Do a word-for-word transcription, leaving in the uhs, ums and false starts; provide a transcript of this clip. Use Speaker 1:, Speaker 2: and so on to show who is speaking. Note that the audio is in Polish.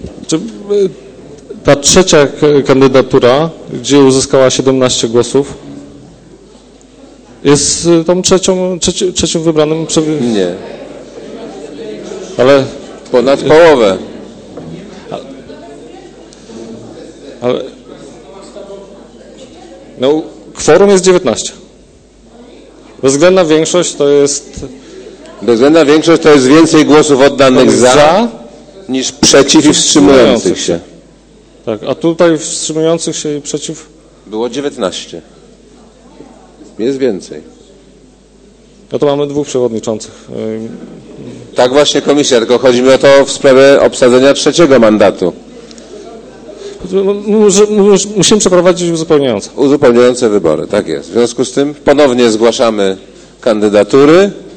Speaker 1: Czy ta trzecia kandydatura, gdzie uzyskała siedemnaście głosów, jest tą trzecią, trzeci, trzecim wybranym?
Speaker 2: Nie.
Speaker 1: Ale...
Speaker 2: Ponad połowę.
Speaker 1: Ale... No, kworum jest dziewiętnaście. Bezwzględna większość to jest...
Speaker 2: Bezwzględna większość to jest więcej głosów oddanych za, za niż przeciw i wstrzymujących się.
Speaker 1: Tak, a tutaj wstrzymujących się i przeciw...
Speaker 2: Było dziewiętnaście. Jest więcej.
Speaker 1: No to mamy dwóch przewodniczących.
Speaker 2: Tak właśnie komisja, tylko chodzi mi o to w sprawie obsadzenia trzeciego mandatu.
Speaker 1: Musimy przeprowadzić uzupełniające.
Speaker 2: Uzupełniające wybory, tak jest. W związku z tym ponownie zgłaszamy kandydatury.